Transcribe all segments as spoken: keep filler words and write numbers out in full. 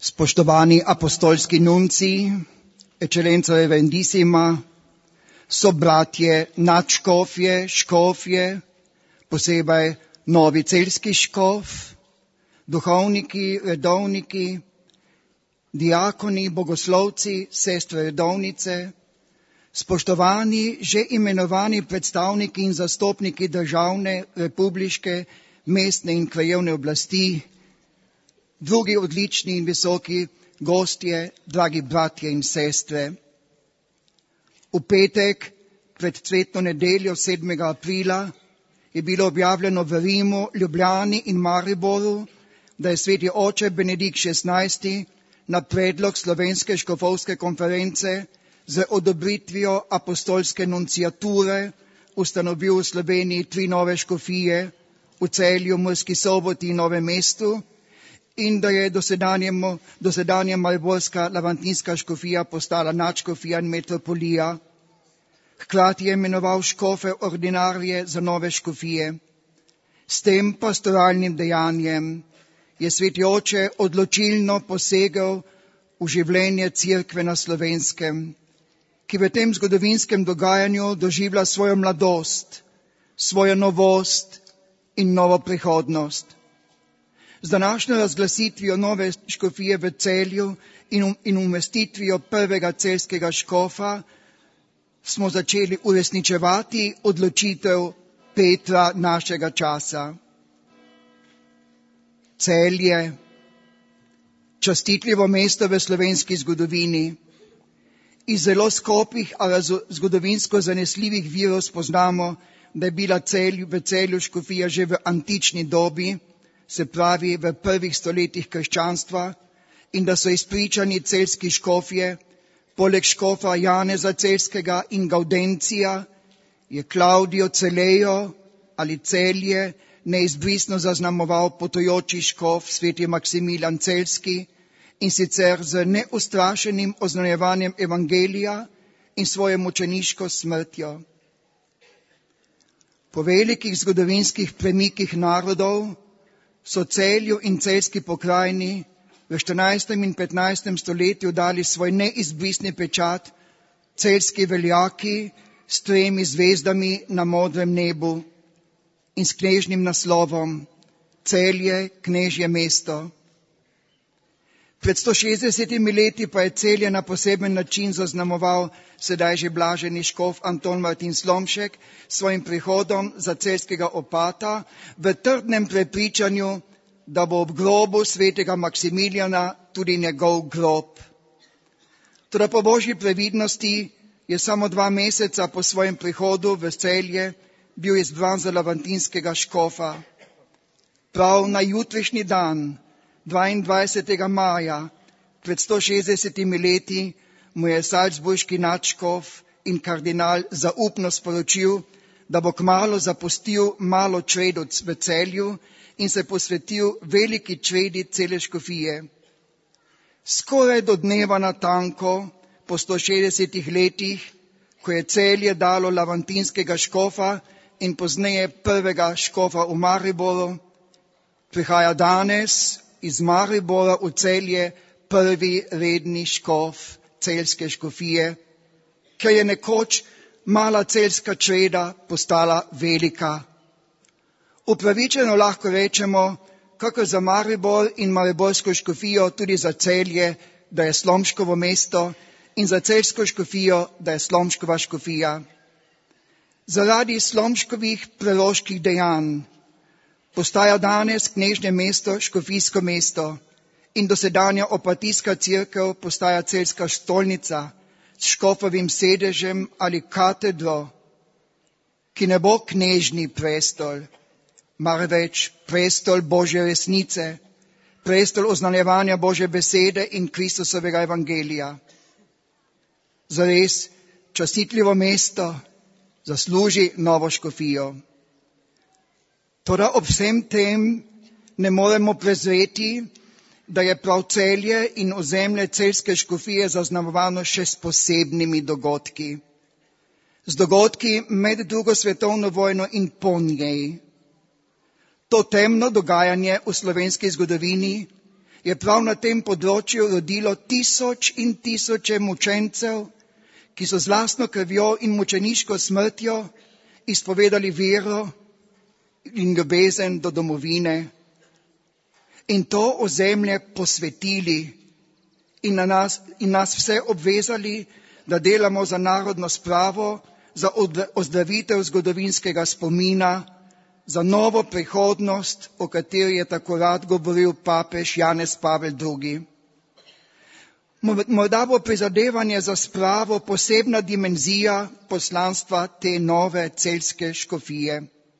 Spoštovani apostolski nunci, eccellenza reverendissima, sobratje, nadškofje, škofje, posebej novi celjski škof, duhovniki, redovniki, diakoni, bogoslovci, sestre redovnice, spoštovani že imenovani predstavniki in zastopniki državne, republiške, mestne in krajevne oblasti, drugi odlični in visoki gostje, dragi bratje in sestre. V petek pred cvetno nedeljo sedmega aprila je bilo objavljeno v Rimu, Ljubljani in Mariboru, da je sveti oče Benedikt šestnajsti na predlog Slovenske škofovske konference z odobritvijo apostolske nunciature ustanovil v Sloveniji tri nove škofije v Celju, Murski Soboti in Novem mestu, in da je dosedanja mariborska lavantinska škofija postala nadškofija in metropolija. Hkrati je imenoval škofe ordinarije za nove škofije. S tem pastoralnim dejanjem je sveti oče odločilno posegel v življenje cerkve na Slovenskem, ki v tem zgodovinskem dogajanju doživlja svojo mladost, svojo novost in novo prihodnost. Z današnjo razglasitvijo nove škofije v Celju in, in umestitvijo prvega celjskega škofa smo začeli uresničevati odločitev Petra našega časa. Celje, častitljivo mesto v slovenski zgodovini. Iz zelo skopih, a zgodovinsko zanesljivih virov spoznamo, da je bila Celj, v Celju škofija že v antični dobi, se pravi v prvih stoletjih krščanstva, in da so izpričani celjski škofje, poleg škofa Janeza Celjskega in Gaudencija, je Klaudijo Celejo ali Celje neizbrisno zaznamoval potujoči škof sveti Maksimilijan Celjski, in sicer z neustrašenim oznanjevanjem evangelija in svojo mučeniško smrtjo. Po velikih zgodovinskih premikih narodov so Celju in celjski pokrajini v štirinajstem in petnajstem stoletju dali svoj neizbrisni pečat celjski veljaki s tremi zvezdami na modrem nebu in s knežnim naslovom Celje, knežje mesto. Pred sto šestdesetimi leti pa je Celje na poseben način zaznamoval sedaj že blaženi škof Anton Martin Slomšek s svojim prihodom za celjskega opata v trdnem prepričanju, da bo ob grobu svetega Maksimilijana tudi njegov grob. Toda po božji previdnosti je samo dva meseca po svojem prihodu v Celje bil izbran za lavantinskega škofa. Prav na jutrišnji dan, dvaindvajsetega maja, pred sto šestdesetimi leti, mu je salzburški nadškof in kardinal zaupno sporočil, da bo kmalu zapustil malo čredo v Celju in se posvetil veliki čredi cele škofije. Skoraj do dneva natanko, po sto šestdesetih letih, ko je Celje dalo lavantinskega škofa in pozneje prvega škofa v Mariboru, prihaja danes iz Maribora v Celje prvi redni škof celjske škofije, ker je nekoč mala celjska čreda postala velika. Upravičeno lahko rečemo, kako za Maribor in mariborsko škofijo, tudi za Celje, da je Slomškovo mesto, in za celjsko škofijo, da je Slomškova škofija. Zaradi Slomškovih preroških dejanj postaja danes knežje mesto škofijsko mesto in dosedanja opatijska cerkev postaja celjska stolnica s škofovim sedežem ali katedro, ki ne bo knežni prestol, marveč prestol Božje resnice, prestol oznanjevanja Božje besede in Kristusovega evangelija. Zares častitljivo mesto zasluži novo škofijo. Toda ob vsem tem ne moremo prezreti, da je prav Celje in ozemlje celjske škofije zaznamovano še s posebnimi dogodki. Z dogodki med drugo svetovno vojno in po njej. To temno dogajanje v slovenski zgodovini je prav na tem področju rodilo tisoč in tisoče mučencev, ki so z lastno krvjo in mučeniško smrtjo izpovedali vero in ljubezen do domovine in to ozemlje posvetili in, na nas, in nas vse obvezali, da delamo za narodno spravo, za ozdravitev zgodovinskega spomina, za novo prihodnost, o kateri je tako rad govoril papež Janez Pavel drugi. Morda bo prizadevanje za spravo posebna dimenzija poslanstva te nove celjske škofije.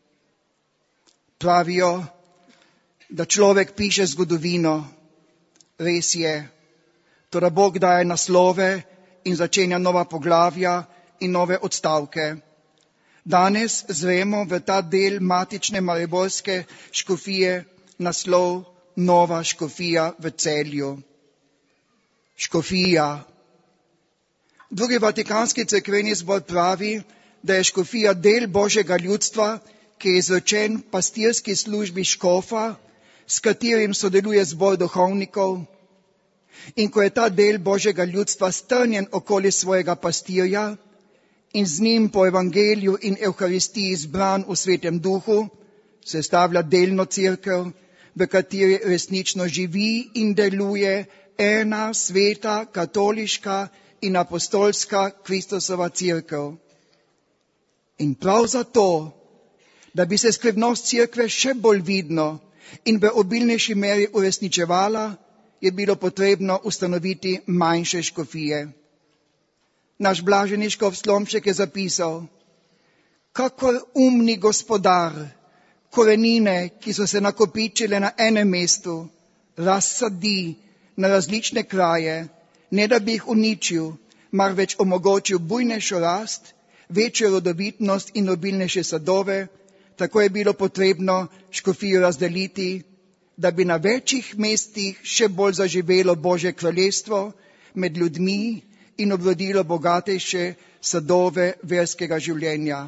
Pravijo, da človek piše zgodovino, res je, toda Bog daje naslove in začenja nova poglavja in nove odstavke. Danes zvemo v ta del matične mariborske škofije naslov Nova škofija v Celju. Škofija. Drugi vatikanski cerkveni zbor pravi, da je škofija del Božjega ljudstva, ki je izrečen pastirski službi škofa, s katerim sodeluje zbor duhovnikov. In ko je ta del Božjega ljudstva strnjen okoli svojega pastirja in z njim po evangeliju in evharistiji zbran v svetem duhu, sestavlja delno cerkev, v kateri resnično živi in deluje ena sveta, katoliška in apostolska Kristusova cerkev. In prav zato, da bi se skrivnost cerkve še bolj vidno in v obilnejši meri uresničevala, je bilo potrebno ustanoviti manjše škofije. Naš blaženi škof Slomšek je zapisal, kakor umni gospodar, korenine, ki so se nakopičile na enem mestu, razsadi na različne kraje, ne da bi jih uničil, marveč omogočil bujnejšo rast, večjo rodovitnost in obilnejše sadove, tako je bilo potrebno škofijo razdeliti, da bi na večjih mestih še bolj zaživelo Božje kraljestvo med ljudmi in obrodilo bogatejše sadove verskega življenja.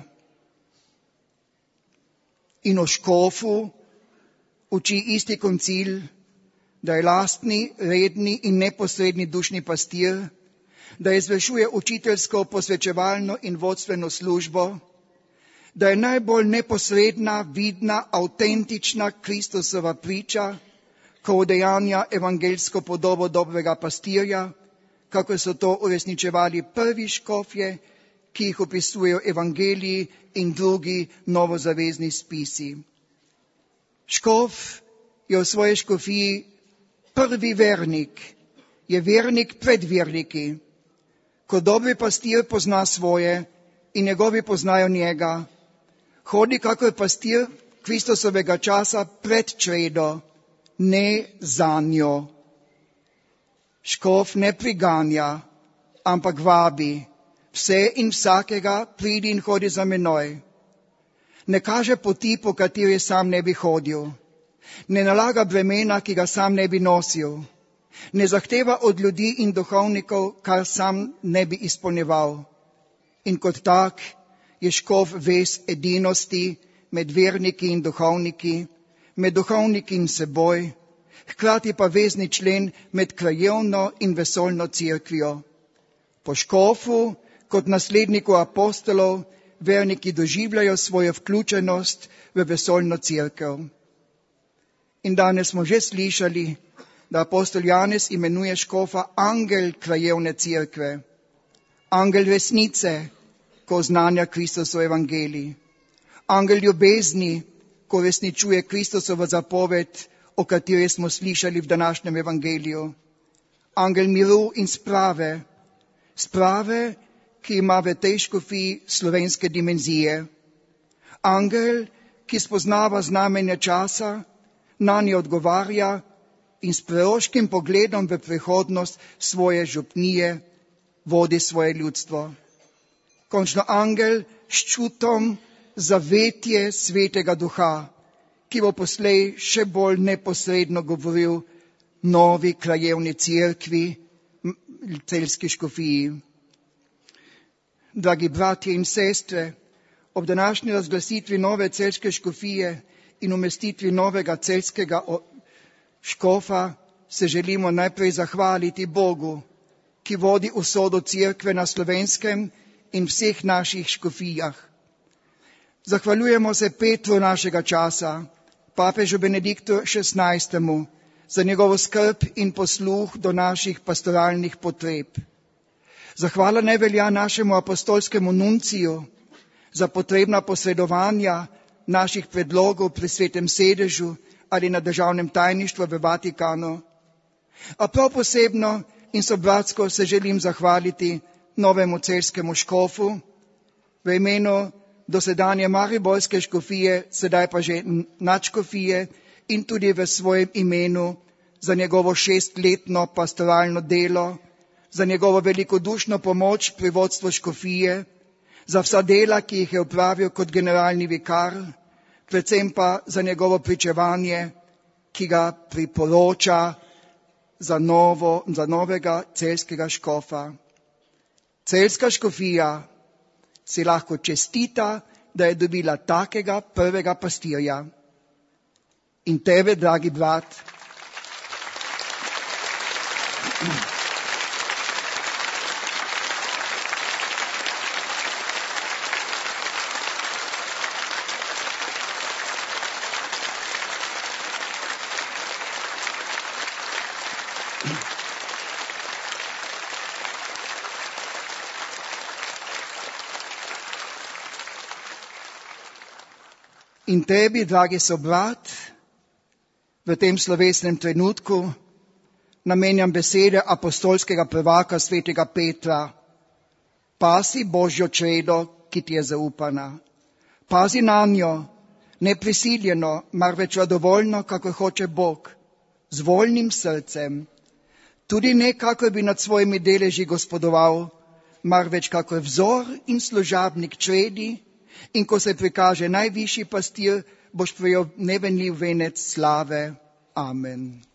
In o škofu uči isti koncil, da je lastni, redni in neposredni dušni pastir, da izvršuje učiteljsko, posvečevalno in vodstveno službo, da je najbolj neposredna, vidna, avtentična Kristusova priča, ko udejanja evangelsko podobo dobrega pastirja, kako so to uresničevali prvi škofje, ki jih opisujejo evangeliji in drugi novozavezni spisi. Škof je v svoji škofiji prvi vernik, je vernik pred verniki. Ko dobri pastir pozna svoje in njegovi poznajo njega, hodi kakor pastir Kristusovega časa pred čredo, ne za njo. Škof ne priganja, ampak vabi, vse in vsakega pridi in hodi za menoj. Ne kaže poti, po kateri sam ne bi hodil. Ne nalaga bremena, ki ga sam ne bi nosil. Ne zahteva od ljudi in duhovnikov, kar sam ne bi izpolnjeval. In kot tak je škof vez edinosti med verniki in duhovniki, med duhovniki in seboj, hkrati pa vezni člen med krajevno in vesoljno cerkvijo. Po škofu, kot nasledniku apostolov, verniki doživljajo svojo vključenost v vesoljno cerkev. In danes smo že slišali, da apostol Janez imenuje škofa angel krajevne cerkve, angel resnice, ko oznanja Kristusov evangelij, angel ljubezni, ko resničuje Kristusovo zapoved, o kateri smo slišali v današnjem evangeliju, angel miru in sprave, sprave, ki ima v tej škofiji slovenske dimenzije, angel, ki spoznava znamenja časa, nanje odgovarja in s preroškim pogledom v prihodnost svoje župnije vodi svoje ljudstvo. Končno angel s čutom zavetje svetega duha, ki bo poslej še bolj neposredno govoril novi krajevni cerkvi, celjski škofiji. Dragi bratje in sestre, ob današnji razglasitvi nove celjske škofije in umestitvi novega celjskega škofa se želimo najprej zahvaliti Bogu, ki vodi usodo Cerkve na Slovenskem in vseh naših škofijah. Zahvaljujemo se Petru našega časa, papežu Benediktu šestnajstemu, za njegovo skrb in posluh do naših pastoralnih potreb. Zahvala ne velja našemu apostolskemu nunciju za potrebna posredovanja naših predlogov pri Svetem sedežu ali na državnem tajništvu v Vatikanu. A prav posebno in sobratsko se želim zahvaliti novemu celjskemu škofu v imenu dosedanje mariborske škofije, sedaj pa že nadškofije, in tudi v svojem imenu za njegovo šestletno pastoralno delo, za njegovo velikodušno pomoč pri vodstvu škofije, za vsa dela, ki jih je opravil kot generalni vikar, predvsem pa za njegovo pričevanje, ki ga priporoča za, novo, za novega celjskega škofa. Celjska škofija si lahko čestita, da je dobila takega prvega pastirja. In tebe, dragi brat, in tebi, dragi sobrat, v tem slovesnem trenutku namenjam besede apostolskega prvaka svetega Petra. Pazi Božjo čredo, ki ti je zaupana. Pazi nanjo, ne prisiljeno, marveč radovoljno, kako hoče Bog, z voljnim srcem. Tudi ne, kako bi nad svojimi deleži gospodoval, marveč kako vzor in služabnik čredi, in ko se prikaže najvišji pastir, boš prejel nevenljiv venec slave. Amen.